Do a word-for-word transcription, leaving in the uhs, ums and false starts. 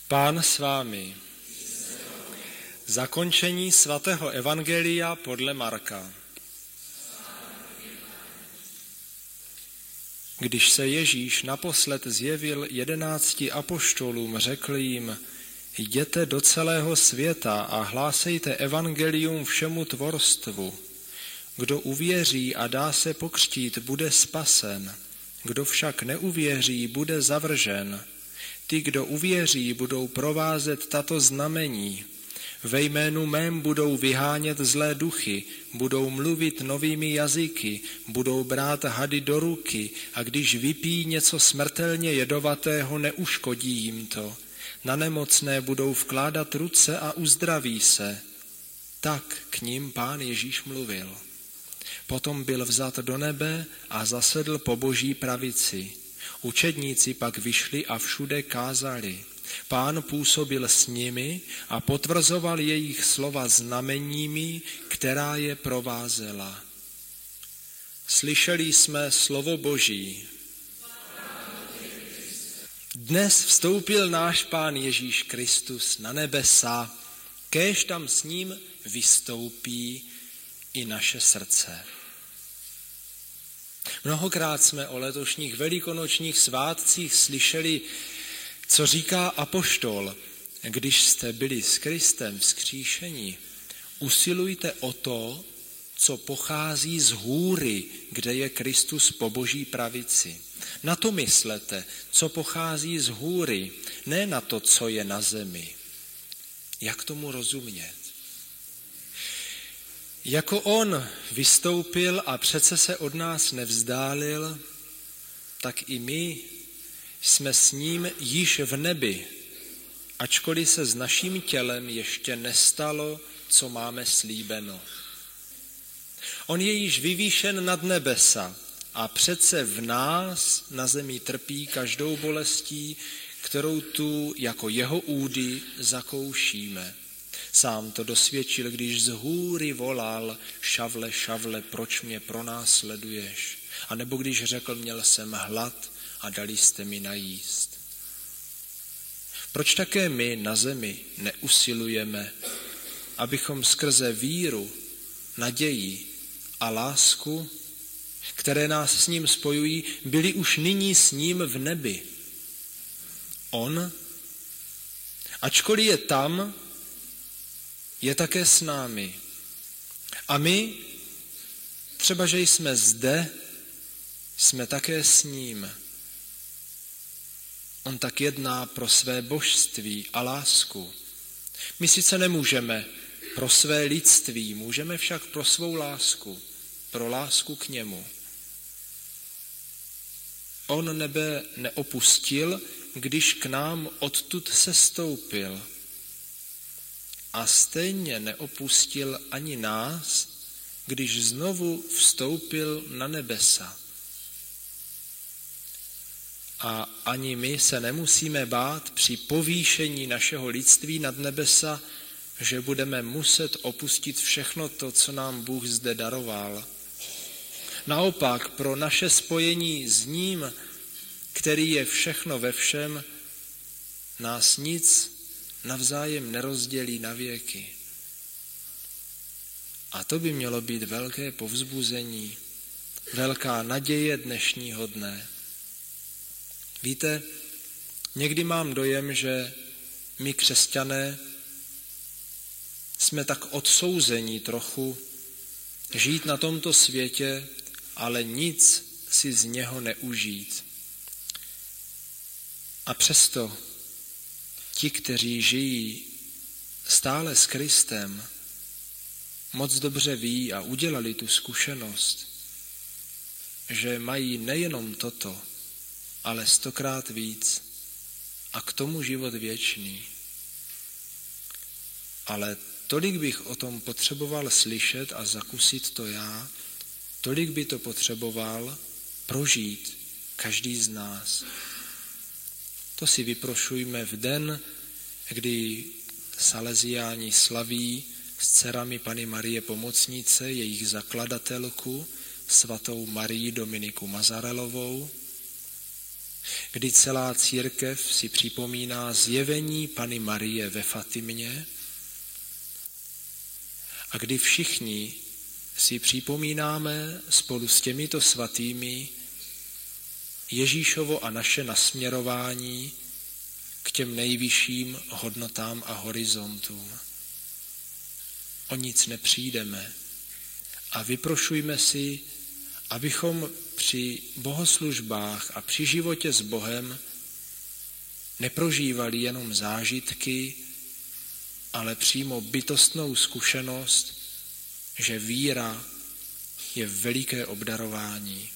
Pán s vámi. Zakončení svatého evangelia podle Marka. Když se Ježíš naposled zjevil jedenácti apoštolům, řekl jim: jděte do celého světa a hlásejte evangelium všemu tvorstvu. Kdo uvěří a dá se pokřtít, bude spasen. Kdo však neuvěří, bude zavržen. Ty, kdo uvěří, budou provázet tato znamení. Ve jménu mém budou vyhánět zlé duchy, budou mluvit novými jazyky, budou brát hady do ruky a když vypijí něco smrtelně jedovatého, neuškodí jim to. Na nemocné budou vkládat ruce a uzdraví se. Tak k nim Pán Ježíš mluvil. Potom byl vzat do nebe a zasedl po Boží pravici. Učedníci pak vyšli a všude kázali. Pán působil s nimi a potvrzoval jejich slova znameními, která je provázela. Slyšeli jsme slovo Boží. Dnes vstoupil náš Pán Ježíš Kristus na nebesa, kéž tam s ním vystoupí i naše srdce. Mnohokrát jsme o letošních velikonočních svátcích slyšeli, co říká apoštol: když jste byli s Kristem vzkříšeni, usilujte o to, co pochází z hůry, kde je Kristus po Boží pravici. Na to myslete, co pochází z hůry, ne na to, co je na zemi. Jak tomu rozumět? Jako on vystoupil a přece se od nás nevzdálil, tak i my jsme s ním již v nebi, ačkoliv se s naším tělem ještě nestalo, co máme slíbeno. On je již vyvýšen nad nebesa a přece v nás na zemi trpí každou bolestí, kterou tu jako jeho údy zakoušíme. Sám to dosvědčil, když z hůry volal: šavle, šavle, proč mě pronásleduješ? A nebo když řekl: měl jsem hlad a dali jste mi najíst. Proč také my na zemi neusilujeme, abychom skrze víru, naději a lásku, které nás s ním spojují, byli už nyní s ním v nebi? On, ačkoliv je tam, je také s námi. A my, třeba že jsme zde, jsme také s ním. On tak jedná pro své božství a lásku. My sice nemůžeme pro své lidství, můžeme však pro svou lásku, pro lásku k němu. On nebe neopustil, když k nám odtud sestoupil. A stejně neopustil ani nás, když znovu vstoupil na nebesa. A ani my se nemusíme bát při povýšení našeho lidství nad nebesa, že budeme muset opustit všechno to, co nám Bůh zde daroval. Naopak pro naše spojení s ním, který je všechno ve všem, nás nic navzájem nerozdělí na věky. A to by mělo být velké povzbuzení, velká naděje dnešního dne. Víte, někdy mám dojem, že my křesťané jsme tak odsouzení trochu žít na tomto světě, ale nic si z něho neužít. A přesto ti, kteří žijí stále s Kristem, moc dobře ví a udělali tu zkušenost, že mají nejenom toto, ale stokrát víc a k tomu život věčný. Ale tolik bych o tom potřeboval slyšet a zakusit to já, tolik by to potřeboval prožít každý z nás. To si vyprošujme v den, kdy Salesiáni slaví s dcerami Panny Marie Pomocnice jejich zakladatelku, svatou Marii Dominiku Mazarelovou, kdy celá církev si připomíná zjevení Panny Marie ve Fatimě a kdy všichni si připomínáme spolu s těmito svatými Ježíšovo a naše nasměrování k těm nejvyšším hodnotám a horizontům. O nic nepřijdeme a vyprošujme si, abychom při bohoslužbách a při životě s Bohem neprožívali jenom zážitky, ale přímo bytostnou zkušenost, že víra je veliké obdarování.